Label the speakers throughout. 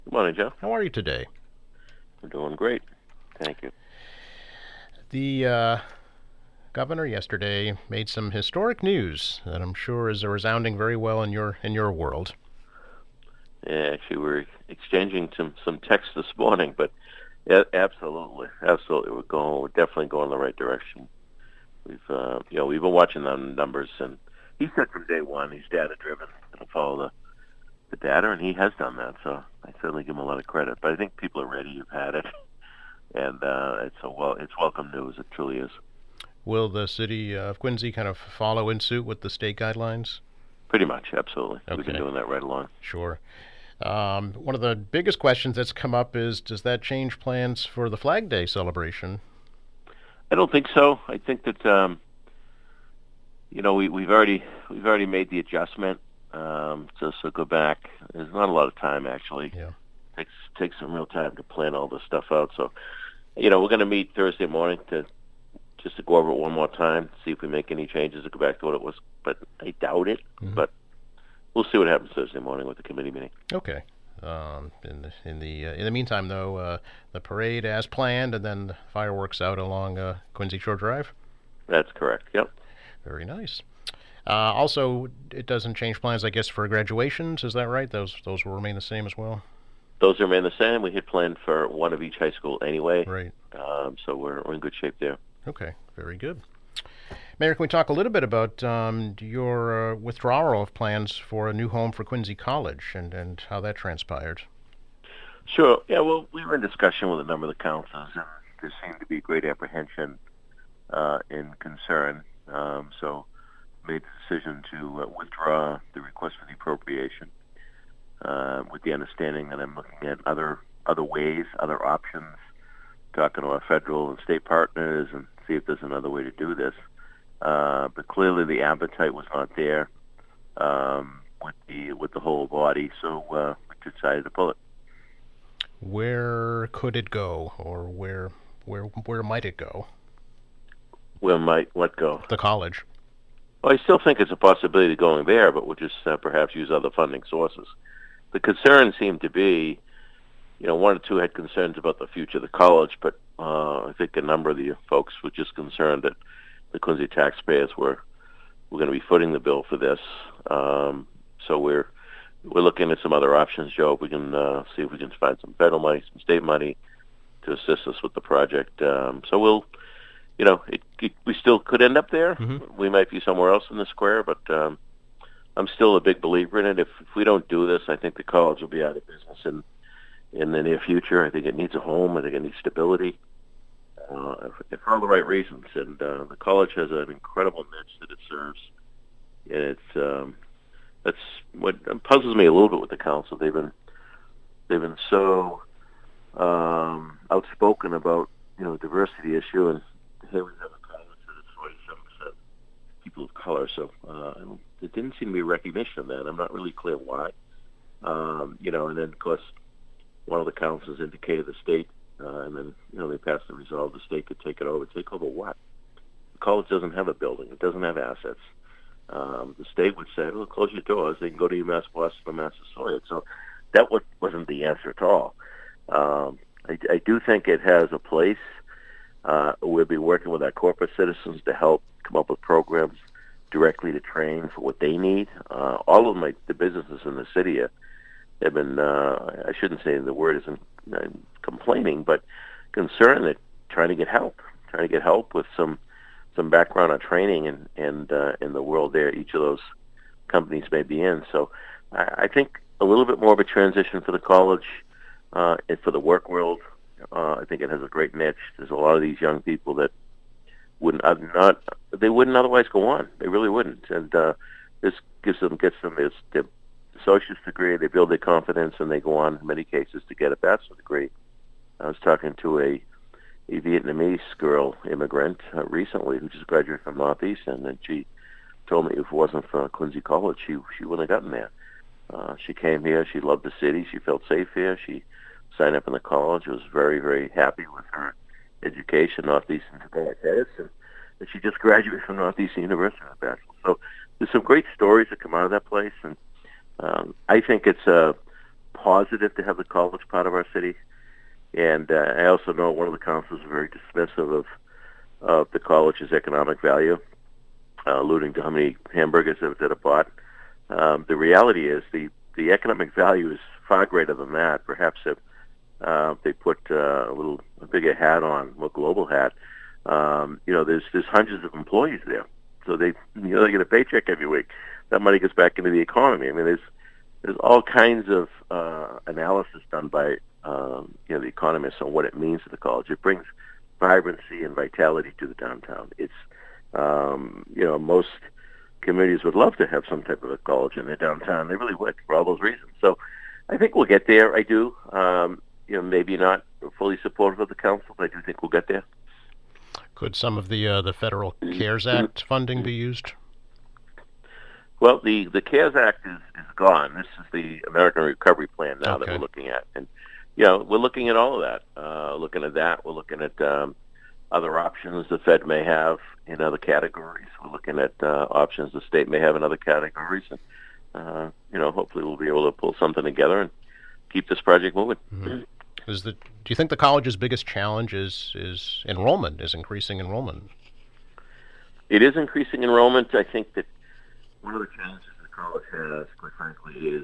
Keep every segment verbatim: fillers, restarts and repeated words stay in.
Speaker 1: Good morning, Joe.
Speaker 2: How are you today?
Speaker 1: I'm doing great. Thank you.
Speaker 2: The uh, governor yesterday made some historic news that I'm sure is resounding very well in your in your world.
Speaker 1: Yeah, actually, we we're exchanging some some texts this morning, but yeah, absolutely, absolutely, we're going. We're definitely going in the right direction. We've, uh, you know, we've been watching the numbers, and he said from day one he's data driven. Going to follow the the data, and he has done that. So I certainly give him a lot of credit. But I think people are ready. You've had it, and uh, it's a well, it's welcome news. It truly is.
Speaker 2: Will the city of Quincy kind of follow in suit with the state guidelines?
Speaker 1: Pretty much, absolutely. We've been
Speaker 2: Okay,
Speaker 1: doing that right along.
Speaker 2: sure. Um, one of the biggest questions that's come up is, does that change plans for the Flag Day celebration?
Speaker 1: I don't think so. I think that um, you know, we, we've already we've already made the adjustment. Um, so so go back. There's not a lot of time actually.
Speaker 2: Yeah.
Speaker 1: Takes takes some real time to plan all this stuff out. So you know, we're going to meet Thursday morning to just to go over it one more time, see if we make any changes to go back to what it was. But I doubt it.
Speaker 2: Mm-hmm.
Speaker 1: But we'll see what happens Thursday morning with the committee meeting.
Speaker 2: Okay. Um, in the in the uh, in the meantime, though, uh, the parade as planned, and then the fireworks out along uh, Quincy Shore Drive.
Speaker 1: That's correct. Yep.
Speaker 2: Very nice. Uh, also, it doesn't change plans, I guess, for graduations. Is that right? Those those will remain the same as well.
Speaker 1: Those remain the same. We had planned for one of each high school anyway.
Speaker 2: Right.
Speaker 1: Um, so we're, we're in good shape there.
Speaker 2: Okay. Very good. Mayor, can we talk a little bit about um, your uh, withdrawal of plans for a new home for Quincy College and, and how that transpired?
Speaker 1: Sure. Yeah, well, we were in discussion with a number of the councils, and there seemed to be great apprehension uh, and concern. Um, so made the decision to uh, withdraw the request for the appropriation uh, with the understanding that I'm looking at other other ways, other options, talking to our federal and state partners and see if there's another way to do this. Uh, but clearly the appetite was not there um, with the with the whole body, so uh, we decided to pull it.
Speaker 2: Where could it go, or where where where might it go?
Speaker 1: Where might what go?
Speaker 2: The college.
Speaker 1: Well, I still think it's a possibility of going there, but we'll just uh, perhaps use other funding sources. The concern seemed to be, you know, one or two had concerns about the future of the college, but uh, I think a number of the folks were just concerned that the Quincy taxpayers were were going to be footing the bill for this. Um, so we're we're looking at some other options, Joe. If we can uh, see if we can find some federal money, some state money to assist us with the project. Um, so we'll, you know, it, it, we still could end up there.
Speaker 2: Mm-hmm.
Speaker 1: We might be somewhere else in the square, but um, I'm still a big believer in it. If, if we don't do this, I think the college will be out of business in in the near future. I think it needs a home. I think it needs stability. Uh, for all the right reasons, and uh, the college has an incredible niche that it serves, and it's um, that's what puzzles me a little bit with the council. They've been they've been so um, outspoken about you know diversity issue, and here we have a college that is forty-seven percent people of color. So uh, there didn't seem to be recognition of that. I'm not really clear why. Um, you know, and then of course one of the councils indicated the state. Uh, and then, you know, they passed the resolve the state could take it over. Take over what? The college doesn't have a building. It doesn't have assets. Um, the state would say, well, close your doors. They can go to UMass Boston or Massasoit. So that was, wasn't the answer at all. Um, I, I do think it has a place. Uh, we'll be working with our corporate citizens to help come up with programs directly to train for what they need. Uh, all of my the businesses in the city are, have been, uh, I shouldn't say the word isn't uh, complaining, but concerned that trying to get help, trying to get help with some some background on training and and uh, in the world there each of those companies may be in. So I, I think a little bit more of a transition for the college uh, and for the work world. Uh, I think it has a great niche. There's a lot of these young people that wouldn't uh, not they wouldn't otherwise go on. They really wouldn't, and uh, this gives them gets them this. Their associate's degree, they build their confidence, and they go on in many cases to get a bachelor's degree. I was talking to a, a Vietnamese girl immigrant uh, recently who just graduated from Northeastern, and she told me if it wasn't for Quincy College, she she wouldn't have gotten there. Uh, she came here, she loved the city, she felt safe here, she signed up in the college, was very, very happy with her education, Northeastern today at Edison, and she just graduated from Northeastern University with a bachelor's. So there's some great stories that come out of that place, and Um, I think it's a positive to have the college part of our city. And uh, I also know one of the councils is very dismissive of, of the college's economic value, uh, alluding to how many hamburgers that are bought. Um, the reality is the, the economic value is far greater than that. Perhaps if uh, they put uh, a little a bigger hat on, a global hat, um, you know, there's there's hundreds of employees there, so they you know they get a paycheck every week. That money goes back into the economy. I mean, there's there's all kinds of uh, analysis done by um, you know the economists on what it means to the college. It brings vibrancy and vitality to the downtown. It's um, you know most communities would love to have some type of a college in their downtown. They really would for all those reasons. So I think we'll get there. I do. Um, you know, maybe not fully supportive of the council, but I do think we'll get there.
Speaker 2: Could some of the uh, the federal CARES Act funding be used?
Speaker 1: Well, the, the CARES Act is, is gone. This is the American Recovery Plan now
Speaker 2: Okay.
Speaker 1: that we're looking at. And, you know, we're looking at all of that. Uh, looking at that. We're looking at um, other options the Fed may have in other categories. We're looking at uh, options the state may have in other categories. And, uh, you know, hopefully we'll be able to pull something together and keep this project moving.
Speaker 2: Mm-hmm. Is the, do you think the college's biggest challenge is, is enrollment, is increasing enrollment?
Speaker 1: It is increasing enrollment. I think that one of the challenges the college has, quite frankly, is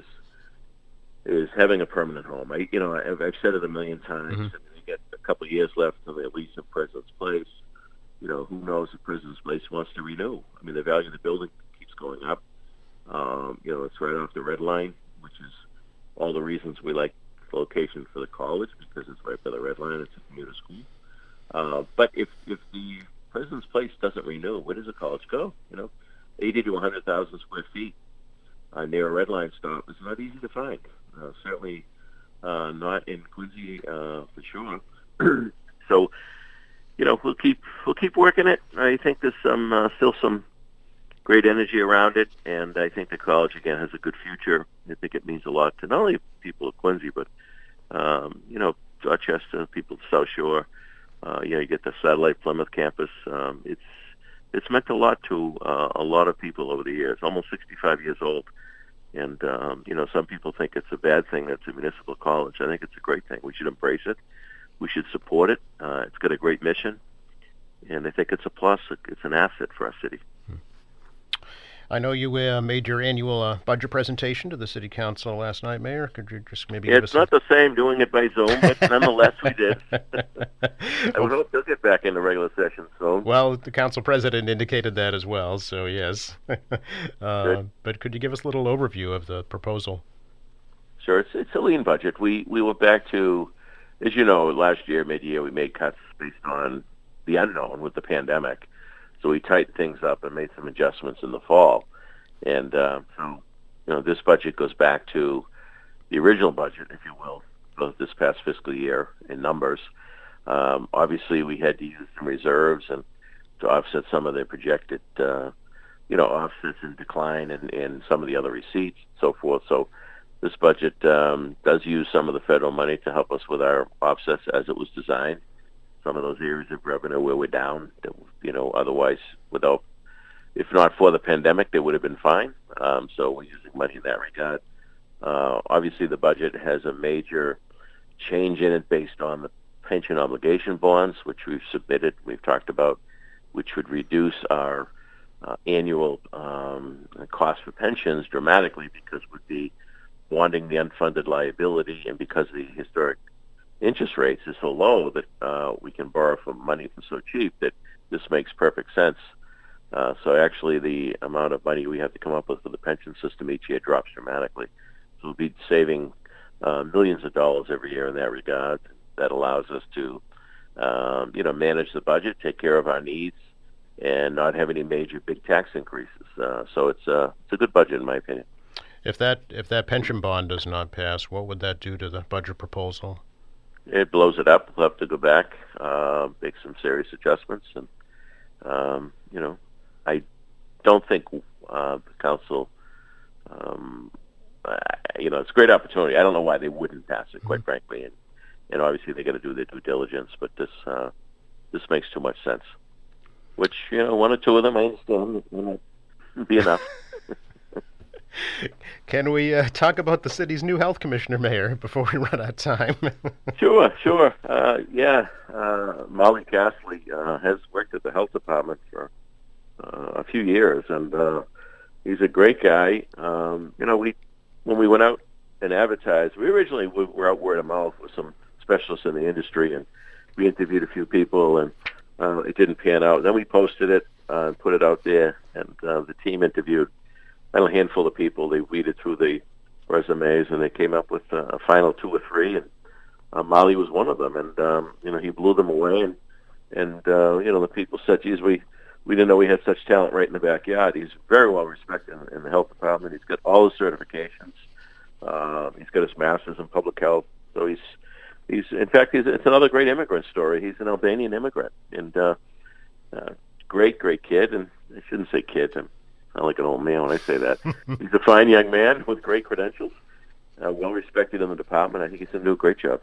Speaker 1: is having a permanent home. I, you know, I've, I've said it a million times.
Speaker 2: Mm-hmm.
Speaker 1: I mean, they get a couple of years left on their lease at President's Place. You know, who knows if President's Place wants to renew? I mean, the value of the building keeps going up. Um, you know, it's right off the Red Line, which is all the reasons we like the location for the college, because it's right by the Red Line. It's a commuter school. Uh, but if if the President's Place doesn't renew, where does the college go? You know, eighty to one hundred thousand square feet uh, near a Red Line stop is not easy to find. Uh, certainly uh, not in Quincy uh, for sure. So, you know, we'll keep we'll keep working it. I think there's some uh, still some great energy around it, and I think the college again has a good future. I think it means a lot to not only people of Quincy, but um, you know, Dorchester, people of South Shore. Uh, you know, you get the satellite Plymouth campus. Um, it's it's meant a lot to uh, a lot of people over the years. Almost sixty-five years old, and um, you know, some people think it's a bad thing that's a municipal college. I think it's a great thing. We should embrace it. We should support it. Uh, it's got a great mission, and I think it's a plus. It's an asset for our city.
Speaker 2: I know you uh, made your annual uh, budget presentation to the City Council last night, Mayor. Could you just maybe
Speaker 1: Yeah,
Speaker 2: give
Speaker 1: it's
Speaker 2: us
Speaker 1: not
Speaker 2: a...
Speaker 1: the same doing it by Zoom, but nonetheless we did. I would hope they'll get back into regular session soon.
Speaker 2: Well, the council president indicated that as well, so yes. uh, but could you give us a little overview of the proposal?
Speaker 1: Sure. It's, it's a lean budget. We we went back to, as you know, last year, mid-year, we made cuts based on the unknown with the pandemic. So we tightened things up and made some adjustments in the fall. And uh, so, you know, this budget goes back to the original budget, if you will, of this past fiscal year in numbers. Um, obviously, we had to use some reserves and to offset some of the projected, uh, you know, offsets in decline and, and some of the other receipts and so forth. So this budget um, does use some of the federal money to help us with our offsets as it was designed. Some of those areas of revenue where we're down, that, you know, otherwise without, if not for the pandemic, they would have been fine. Um, so we're using money in that regard. Uh, obviously, the budget has a major change in it based on the pension obligation bonds, which we've submitted, we've talked about, which would reduce our uh, annual um, cost for pensions dramatically because we'd be wanting the unfunded liability, and because the historic interest rates is so low that uh, we can borrow from money for so cheap that this makes perfect sense. Uh, so actually the amount of money we have to come up with for the pension system each year drops dramatically. So we'll be saving uh, millions of dollars every year in that regard. That allows us to, um, you know, manage the budget, take care of our needs, and not have any major big tax increases. Uh, so it's a, it's a good budget in my opinion.
Speaker 2: If that if that pension bond does not pass, what would that do to the budget proposal?
Speaker 1: It blows it up. We'll have to go back, uh, make some serious adjustments, and um, you know, I don't think uh, the council, um, uh, you know, it's a great opportunity. I don't know why they wouldn't pass it, quite mm-hmm. frankly, and and obviously they got to do their due diligence. But this uh, this makes too much sense. Which, you know, one or two of them I understand will not be enough.
Speaker 2: Can we uh, talk about the city's new health commissioner, Mayor, before we run out of time?
Speaker 1: Sure, sure. Uh, yeah, uh, Molly Castley uh, has worked at the health department for uh, a few years, and uh, he's a great guy. Um, you know, we when we went out and advertised, we originally were out word of mouth with some specialists in the industry, and we interviewed a few people, and uh, it didn't pan out. Then we posted it uh, and put it out there, and uh, the team interviewed a handful of people. They weeded through the resumes, and they came up with uh, a final two or three, and uh, Molly was one of them. And um, you know, he blew them away, and and uh, you know, the people said, "Geez, we we didn't know we had such talent right in the backyard." He's very well respected in, in the health department. He's got all his certifications. Uh, he's got his master's in public health. So he's he's in fact he's it's another great immigrant story. He's an Albanian immigrant, and uh, uh, great great kid. And I shouldn't say kid. I'm I sound like an old man when I say that. He's a fine young man with great credentials, uh, well respected in the department. I think he's going to do a great job.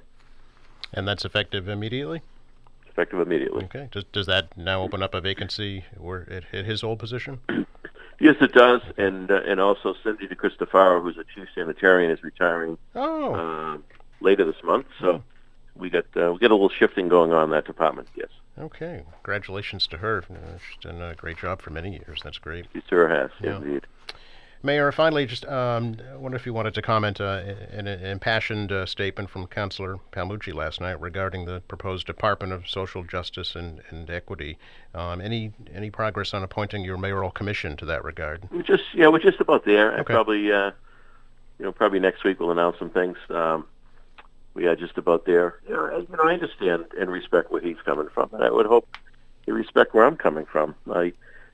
Speaker 2: And that's effective immediately?
Speaker 1: Effective immediately.
Speaker 2: Okay. Does does that now open up a vacancy or at, at his old position?
Speaker 1: Yes, it does. And uh, and also Cindy DeCristofaro, who's a chief sanitarian, is retiring
Speaker 2: oh.
Speaker 1: uh, later this month. So we got uh, we got a little shifting going on in that department. Yes.
Speaker 2: Okay. Congratulations to her. Uh, she's done a great job for many years. That's great.
Speaker 1: She sure has,
Speaker 2: yeah.
Speaker 1: Indeed.
Speaker 2: Mayor, finally, just um, I wonder if you wanted to comment uh, in an impassioned uh, statement from Councillor Palmucci last night regarding the proposed Department of Social Justice and, and Equity. Um, any any progress on appointing your mayoral commission to that regard?
Speaker 1: We're just yeah, we're just about there.
Speaker 2: Okay.
Speaker 1: I probably uh, you know probably next week we'll announce some things. Um, we are just about there. You know, I, you know, I understand and respect where he's coming from, and I would hope you respect where I'm coming from. I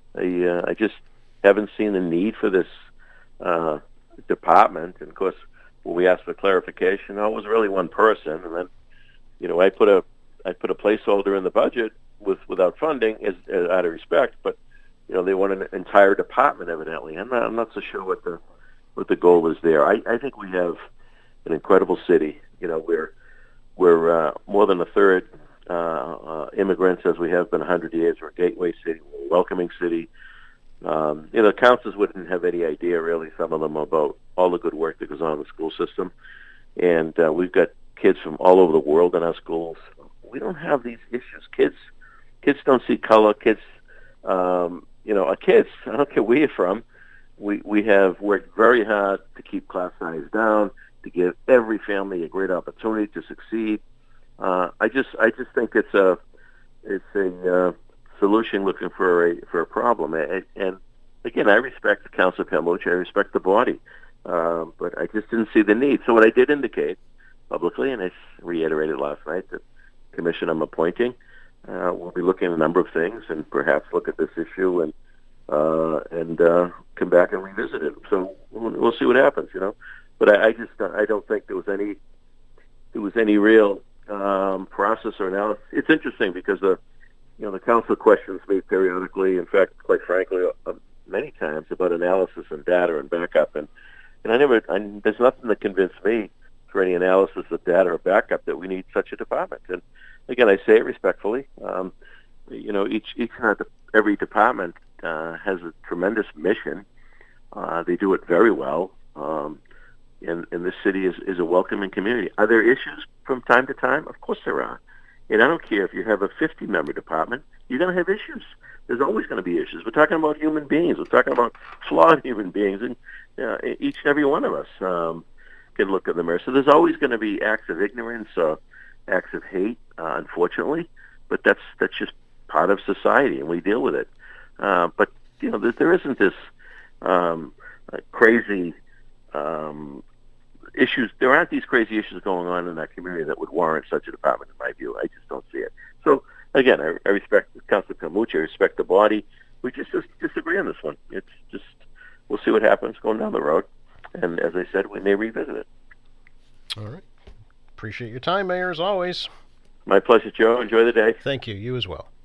Speaker 1: I uh, I just haven't seen the need for this uh, department. And of course, when we asked for clarification, oh, it was really one person, and then you know I put a I put a placeholder in the budget with without funding as, as out of respect, but you know they want an entire department evidently. I'm not I'm not so sure what the what the goal is there. I, I think we have an incredible city. You know, we're we're uh, more than a third uh, uh, immigrants, as we have been one hundred years. We're a gateway city. We're a welcoming city. Um, you know, councils wouldn't have any idea, really, some of them, about all the good work that goes on in the school system. And uh, we've got kids from all over the world in our schools. We don't have these issues. Kids, kids don't see color. Kids, um, you know, our kids. I don't care where you're from. We we have worked very hard to keep class size down, to give every family a great opportunity to succeed. Uh, I just I just think it's a it's a uh, solution looking for a for a problem. And, and again, I respect Councilor Palmucci. I respect the body, uh, but I just didn't see the need. So what I did indicate publicly, and I reiterated last night, that the commission I'm appointing uh, will be looking at a number of things, and perhaps look at this issue and uh, and uh, come back and revisit it. So we'll, we'll see what happens, you know. But I, I just I don't think there was any there was any real um, process or analysis. It's interesting because the you know the council questions me periodically. In fact, quite frankly, uh, many times about analysis and data and backup, and and I never I, there's nothing that convinced me for any analysis of data or backup that we need such a department. And again, I say it respectfully. Um, you know, each each every department uh, has a tremendous mission. Uh, they do it very well. Um, And, and this city is, is a welcoming community. Are there issues from time to time? Of course there are. And I don't care if you have a fifty-member department, you're going to have issues. There's always going to be issues. We're talking about human beings. We're talking about flawed human beings. And uh, each and every one of us um, can look in the mirror. So there's always going to be acts of ignorance or acts of hate, uh, unfortunately. But that's that's just part of society, and we deal with it. Uh, but, you know, there, there isn't this um, uh, crazy... Um, issues. There aren't these crazy issues going on in that community that would warrant such a department, in my view. I just don't see it. So, again, I, I respect Councilor Palmucci. I respect the body. We just, just disagree on this one. It's just, we'll see what happens going down the road. And as I said, we may revisit it.
Speaker 2: All right. Appreciate your time, Mayor, as always.
Speaker 1: My pleasure, Joe. Enjoy the day.
Speaker 2: Thank you. You as well.